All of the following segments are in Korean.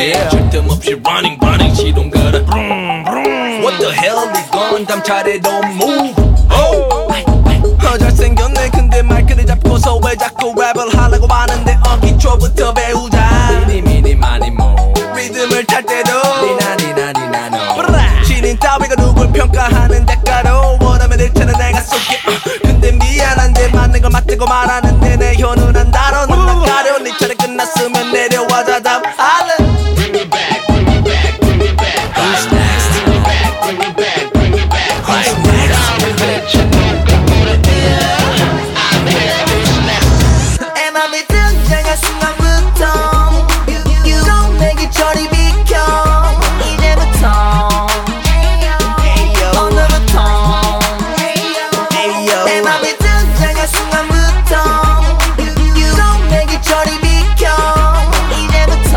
yeah. 쉴 틈 없이 running 시동 걸어 What the hell 이건 잠차례 don't move 잘생겼네 근데 마이크를 잡고서 왜 자꾸 랩을 하려고 하는데 기초부터 배우자 미니 많이 모 리듬을 탈 때도 니나 신인 따위가 누굴 평가하는 대가로 원하면 일차는 내가 쏠게 근데 미안한데 맞는 걸 맞다고 말하는데 내 현운한 단어 넌 나가려 네 차례 끝났으면 내려와 자담 알len Bring it back Who's next? Bring it back Who's next? I'm here Who's next? 내 맘이 등장한 순간부터 You 내게 저리 비켜 이제부터 오늘부터 내 맘이 등장한 순간부터 You 내게 저리 비켜 이제부터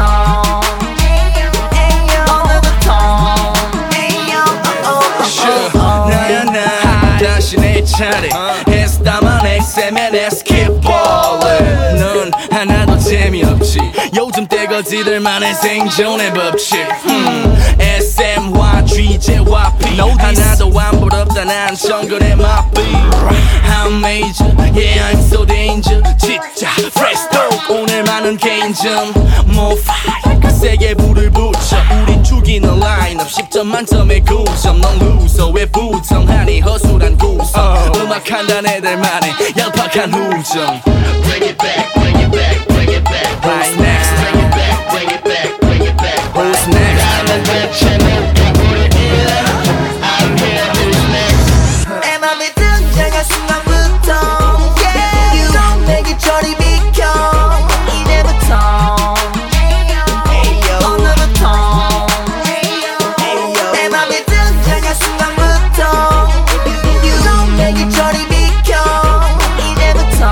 오늘부터 나야 나 다시 내 차례 했다만 엑세면 에스케이트볼을 넌 하나도 재미없지 요즘 떼거지들만의 생존의 법칙 SM과 GJ와 P 하나도 안 부럽다 난 정글의 마비 I'm major, yeah I'm so danger 진짜 fresh talk 오늘만은 개인전 more fire 그 세게 불을 붙여 우린 죽이는 라인업 10점 만점에 9점 넌 loser 왜 부정하니 허술한 구성 음악한다는 애들만의 얄팍한 후정 Bring it back, bring it back, bring it back Right next Bring it back, bring it back, bring it back Who's next? 나는 대체 누가 우리 I'm here, who's next? 내 맘이 등장한 순간부터 You 내게 저리 비켜 이제부터 오늘부터 내 맘이 등장한 순간부터 You 내게 저리 비켜 이제부터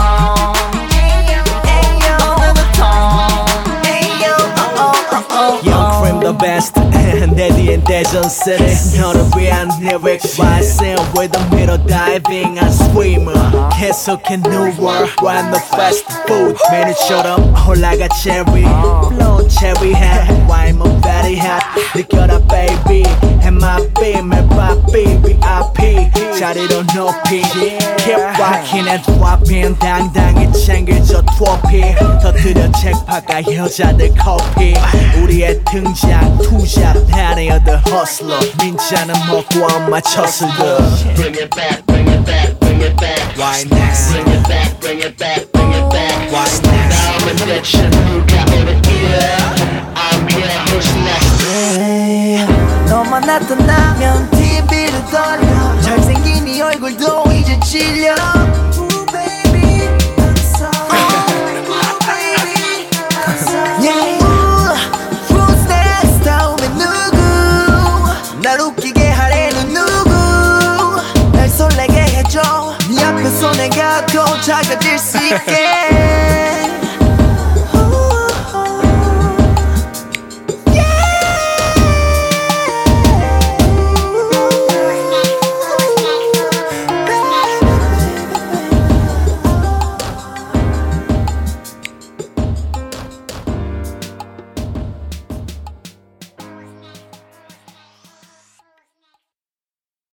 오늘부터 Young Cream the best 내 뒤엔 대전세대 너를 위한 lyric rising with a middle diving and swimmer 계속해 new world run the fast food 메뉴처럼 올라가 cherry flow cherry hat wine my very hot 느껴라 baby and my beam and papi VIP 자리로 높이 keep rocking and dropping 당당히 챙겨줘 트로피 터뜨려 책파가 여자들 커피 우리의 등장 투잡 any other hustler 민자는 먹고 안 맞췄을 듯 Bring it back, bring it back, bring it back Why next? Bring it back, bring it back, bring it back Why next? 다음은 대체 누가 오늘 I'm here, who's next? 너만 나타나면 TV를 돌려 잘생긴 네 얼굴도 이제 질려 Ooh, baby, I'm sorry. Ooh, baby, I'm sorry. Yeah. Ooh, who's next? 다음엔 누구? 날 웃기게 하려는 누구? 날 설레게 해줘 네 앞에서 내가 더 작아질 수 있게